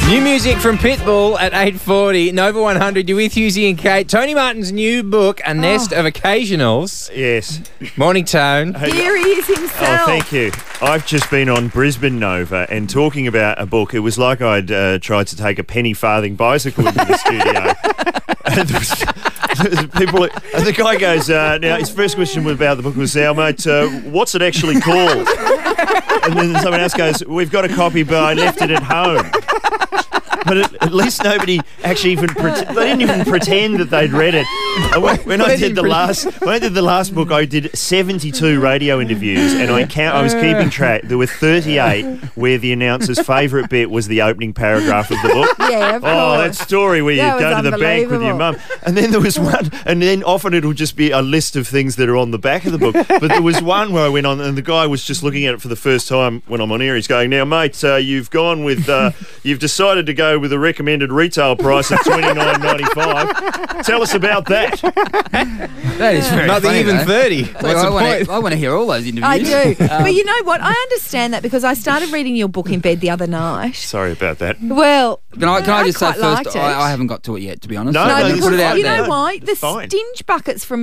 New music from Pitbull at 8:40. Nova 100. You're with Husey and Kate. Tony Martin's new book, A Nest of Occasionals. Yes. Morning, Tone. Here he is himself. Oh, thank you. I've just been on Brisbane Nova and talking about a book. It was like I'd tried to take a penny farthing bicycle into the studio. And there was people, and the guy goes, now his first question about the book was, now mate, what's it actually called? And then someone else goes, we've got a copy but I left it at home. But at least nobody actually even they didn't even pretend that they'd read it. When I did the last book, I did 72 radio interviews, and I was keeping track. There were 38 where the announcer's favourite bit was the opening paragraph of the book. Yeah, of course. Oh, that story where you go to the bank with your mum, and then there was one, and then often it'll just be a list of things that are on the back of the book. But there was one where I went on, and the guy was just looking at it for the first time when I'm on air. He's going, "Now, mate, you've gone with, you've decided to go with a recommended retail price of $29.95. Tell us about that." That is very Nothing funny, even though. 30. What's the point? I want to hear all those interviews. I do. But you know what? I understand that because I started reading your book in bed the other night. Sorry about that. Well, Can I just say quite liked first, it. I haven't got to it yet, to be honest. No, So I'm no, gonna this put is it out you there. know why? The Fine. stinge buckets from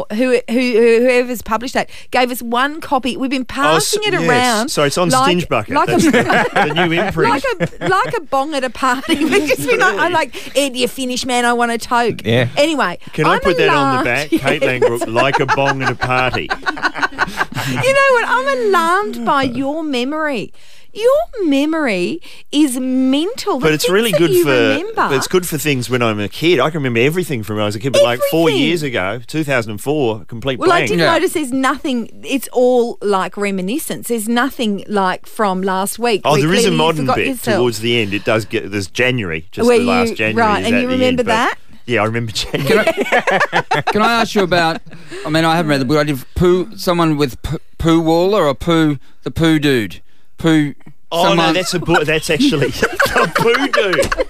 whoever's published that gave us one copy. We've been passing it yes. around. So it's on like- Stinge Bucket. like That's a- the new imprint. like a bong at a party. We just been like, I'm like, Ed, you finish, man. I want a toke. Yeah. Anyway, Can I I'm put that on the alarmed- back? Kate Langbrook, like a bong at a party. You know what? I'm alarmed by your memory. Your memory is mental. But it's really good for. Remember. But it's good for things when I'm a kid. I can remember everything from when I was a kid. But like 4 Everything. years ago, 2004, complete Well, I blank. did Yeah. notice there's nothing. It's all like reminiscence. There's nothing like from last week. Oh, where there is a clearly you modern forgot bit yourself. towards the end. It does get. There's January, just Where the last you- January. right, is and at you the remember end, but- that? Yeah, I remember January. Can I ask you about? I mean, I haven't read the book. I did someone with poo wall or a poo, the poo dude, poo. Oh no, that's a book. That's actually a poo dude.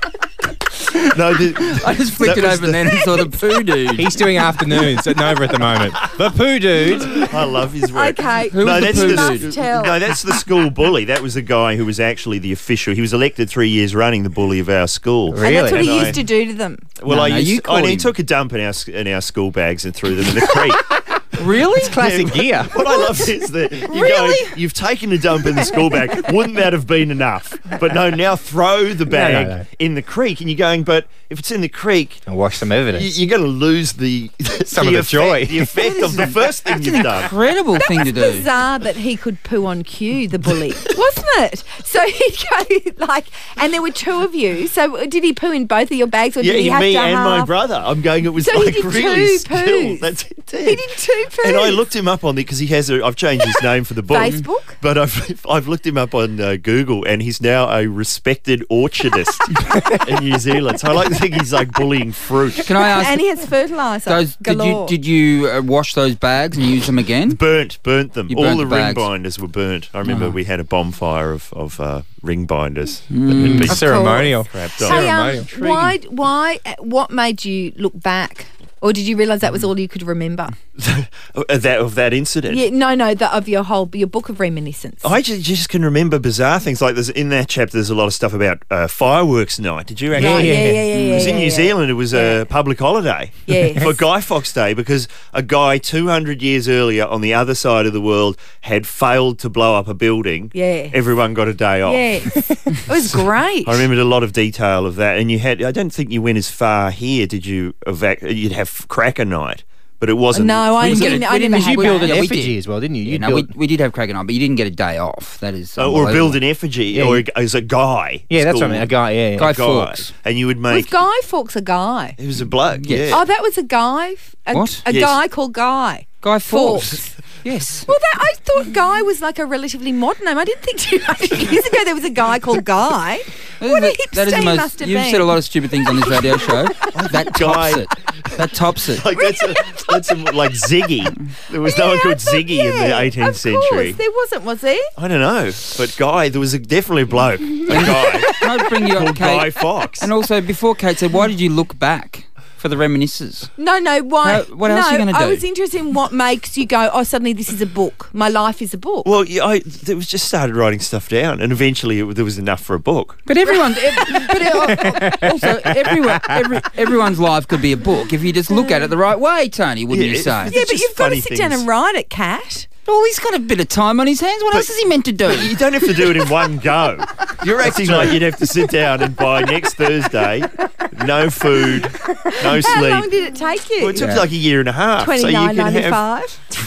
No, I just flicked that it was open then and saw the poo dude. He's doing afternoons at Nova at the moment. The Poo Dude. I love his work. Okay. Who was the that's poo the dude? Tell. No, that's the school bully. That was the guy who was actually the official. He was elected 3 years running the bully of our school. And that's what And he I- used to do to them. Well, No, I no, used you call he him. took a dump in our school bags and threw them in the creek. Really? Classic gear. What I love is that you've taken a dump in the school bag. Wouldn't that have been enough? But no, now throw the bag no. in the creek, and you're going. But if it's in the creek, And wash some evidence. you're going to lose the Some of the joy. the effect of the first thing you've done. Incredible thing to do. Bizarre that he could poo on cue, the bully, wasn't it? So he'd go like, and there were two of you. So did he poo in both of your bags, or did he Yeah, have me to and my half? brother. I'm going. It was So he like did really two skilled. poos. That's it. He did two poos. And I looked him up on because he has. I've changed his name for the book. Facebook? But I've looked him up on Google, and he's now a respected orchardist in New Zealand. So I like to think he's like bullying fruit. Can I ask? And he has fertiliser. Those, galore. did you wash those bags and use them again? Burnt them. You All burnt the the ring bags. binders were burnt. I remember we had a bonfire of ring binders. Ceremonial. Crapped Hey, on. why? What made you look back, or did you realise that was all you could remember? Of that incident. Yeah, no, of your book of reminiscence. I just can remember bizarre things like there's in that chapter. There's a lot of stuff about fireworks night. Did you actually? Right, yeah. Because in New Zealand, it was a public holiday Yes. for Guy Fawkes Day because a guy 200 years earlier on the other side of the world had failed to blow up a building. Yeah. Everyone got a day off. Yes, it was great. I remembered a lot of detail of that. And I don't think you went as far here, did you? You'd have Cracker Night, but it wasn't. No, I We didn't. I didn't never have- had You built an Yeah, we effigy did. as well, didn't you? Yeah, You no, built- we did have Craig and I, but you didn't get a day off. That is Or unbelievable. build an effigy, Yeah, or you- as a guy. Yeah, that's what I school mean. A guy, yeah. Guy guy. Fawkes. And you would Was make. Guy Fawkes a guy? It was a bloke. Yes. Yeah. Oh, that was a guy. What? A Yes. guy called Guy. Guy Fawkes. Fawkes. Yes. Well, I thought Guy was like a relatively modern name. I didn't think 200 years ago there was a guy called Guy. What a That is hipster the he most. must have You've been. said a lot of stupid things on this radio show. That Guy. tops it. That tops it. Like that's like Ziggy. There was no one called Ziggy in the 18th century. There wasn't, was there? I don't know, but Guy, there was definitely a bloke, a guy Can I bring you up, called Kate? Guy Fawkes. And also, before Kate said, why did you look back? for the reminiscences. No, why? What else are you gonna I do? was interested in what makes you go, oh, suddenly this is a book. My life is a book. Well, it was just started writing stuff down, and eventually there was enough for a book. But everyone's life could be a book if you just look at it the right way, Tony, wouldn't you say? Yeah, It's but just you've got to funny sit down things. and write it, Kat. Well, he's got a bit of time on his hands. What else is he meant to do? You don't have to do it in one go. You're acting like you'd have to sit down and by next Thursday, no food, no How sleep. long did it take you? Well, it took like a year and a half. So you can have.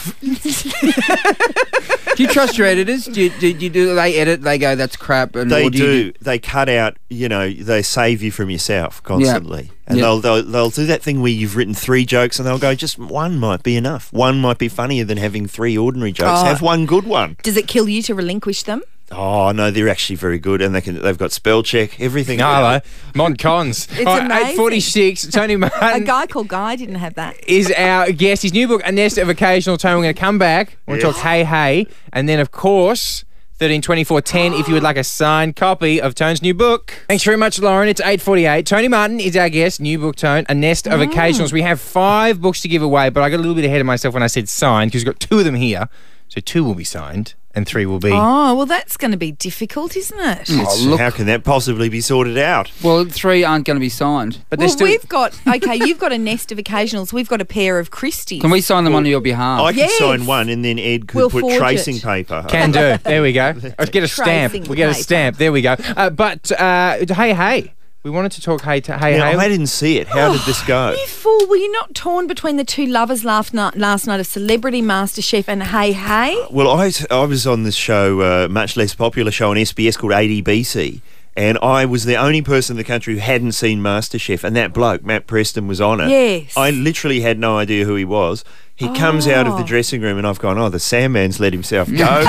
$29.95. Do you trust your editors? Do they edit? They go, that's crap. And They or do. They cut out. They save you from yourself constantly, and Yeah. they'll do that thing where you've written 3 jokes, and they'll go, just one might be enough. One might be funnier than having 3 ordinary jokes. Oh. Have one good one. Does it kill you to relinquish them? Oh no, they're actually very good, and they've got spell check, everything. Hello. Mon Cons. It's All right, amazing. 8:46. Tony A Martin guy called Guy didn't have that. is our guest. His new book, A Nest of Occasional Tone. We're going to come back. We're going to talk Hey Hey. And then, of course, 132410 if you would like a signed copy of Tone's new book. Thanks very much, Lauren. It's 8:48. Tony Martin is our guest. New book, Tone, A Nest of Occasionals. We have 5 books to give away, but I got a little bit ahead of myself when I said signed because we've got 2 of them here. So 2 will be signed and 3 will be... Oh, well, that's going to be difficult, isn't it? Oh, look. How can that possibly be sorted out? Well, 3 aren't going to be signed. But Well, there's still... we've got, you've got a nest of occasionals. We've got a pair of Christies. Can we sign them on your behalf? I could Yes. sign one, and then Ed could We'll put forge tracing it. paper. Can do. There we go. Let's get a stamp. Tracing We get a paper. stamp. There we go. But Hey Hey. We wanted to talk Hey Now, Hey. I didn't see it. How did this go? You fool, were you not torn between the 2 lovers last night of Celebrity MasterChef and Hey Hey? Well, I was on this show, much less popular show on SBS called ADBC, and I was the only person in the country who hadn't seen MasterChef, and that bloke, Matt Preston, was on it. Yes. I literally had no idea who he was. He comes out of the dressing room, and I've gone, oh, the Sandman's let himself go.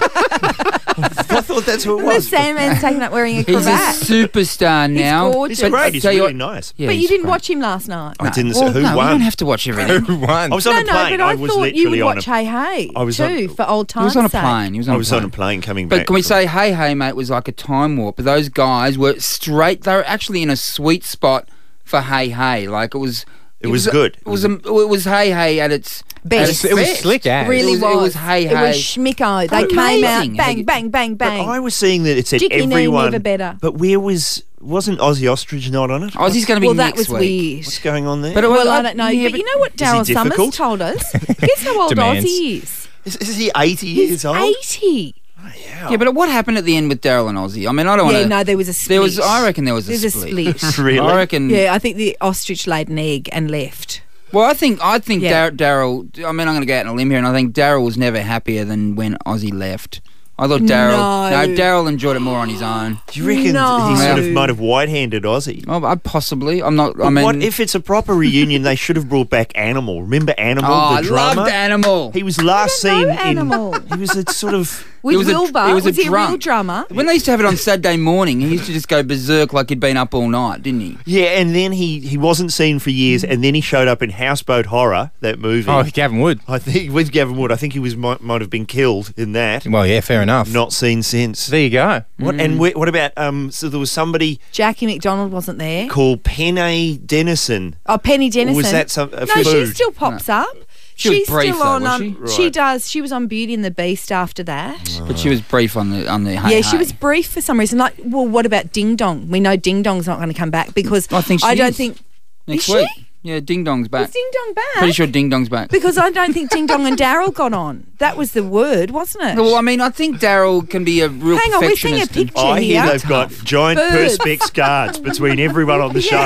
I thought that's who it The was. Sandman's taken up wearing a He's a cravat. superstar now. gorgeous. He's great. He's Tell you really what- nice. Yeah, But you he's didn't great. watch him last night. I didn't Well, say who no, we won. don't have to watch everything. Who won? I was on a No, plane. but I was thought you would literally on watch a. Hey Hey I was too, on- for old He time's was on a sake. plane. He was on I a was plane. on a plane coming back. But can we from- say, Hey Hey, mate, was like a time warp? But those guys were straight. They were actually in a sweet spot for Hey Hey. Like it was good. It was Hey Hey at its Best. It was best. slick as. Really It was Hey It was Hey. schmicko. They came Amazing. out, bang, bang, bang, But bang. I was seeing that it said Dicky Knee, everyone. never better. But wasn't Ozzy Ostrich not on it? Ozzy's going to be Well, that next was week. weird. What's going on there? But it was, Well, I don't know. yeah, but you know what Daryl he Summers difficult? told us? Guess how old Demands. Ozzy is? is he 80 He's years old? 80. Yeah, but what happened at the end with Daryl and Ozzy? I mean, I don't want Yeah, to. no, there was a split. I reckon there was a There's split. a split. Really? I reckon. Yeah, I think the ostrich laid an egg and left. Well, I think Yeah. Daryl. I mean, I'm going to go out on a limb here, and I think Daryl was never happier than when Ozzy left. I thought Daryl. No. Daryl enjoyed it more on his own. Do you reckon No. he sort of No. might have white-handed Ozzy? Oh, possibly. I'm not. I But mean, what if it's a proper reunion? They should have brought back Animal. Remember Animal, Oh, the I drummer? loved Animal. He was last I don't seen know Animal. in. He was a sort of. With He was a- Wilbur, he was a was he a real drunk. drummer? When they used to have it on Saturday morning, he used to just go berserk like he'd been up all night, didn't he? Yeah, and then he wasn't seen for years, and then he showed up in Houseboat Horror, that movie. Oh, Gavin Wood. I think with Gavin Wood. I think he might have been killed in that. Well, yeah, fair enough. Not seen since. There you go. What and what about so there was somebody Jackie McDonald wasn't there. called Penny Dennison. Oh, Penny Dennison. Was that some a No, food? she still pops up. She was She's brief still though, on. was she? She Right. does. She was on Beauty and the Beast after that. But she was brief on the. Hey, Yeah, she Hey. was brief for some reason. Like, well, what about Ding Dong? We know Ding Dong's not going to come back because I think she I don't is. think next is week. she? Yeah, Ding Dong's back. Is Ding Dong back? Pretty sure Ding Dong's back. Because I don't think Ding Dong and Daryl got on. That was the word, wasn't it? Well, I mean, I think Daryl can be a real Hang on, we're seeing a perfectionist. picture I hear here. they've got giant Birds. perspex guards between everyone on the show.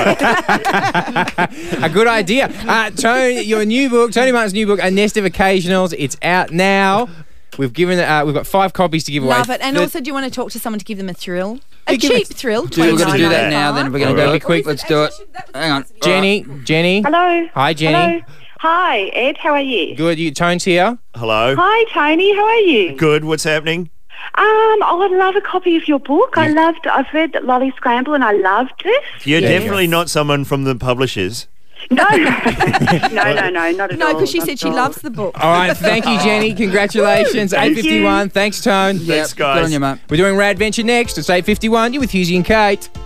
A good idea. Tony, your new book, Tony Martin's new book, A Nest of Occasionals. It's out now. We've got 5 copies to give away. Love it. And also, do you want to talk to someone to give them a thrill? A Yeah, give cheap it- thrill. We're going to do that $29.95. now, then we're going All to do right. it quick. Let's do it. Hang on. Jenny. Hello. Hi, Jenny. Hello. Hi, Ed. How are you? Good. Tone's here. Hello. Hi, Tony. How are you? Good. What's happening? I'd love a copy of your book. I've read Lolly Scramble and I loved it. You're Yeah, definitely not someone from the publishers. No. no, not at No, all. because she not said at she all. loves the book. All right. Thank you, Jenny. Congratulations. Thank 8:51. Thanks, Tone. Thanks, Good on guys. you, mate. We're doing Rad Venture next. It's 8:51. You're with Husey and Kate.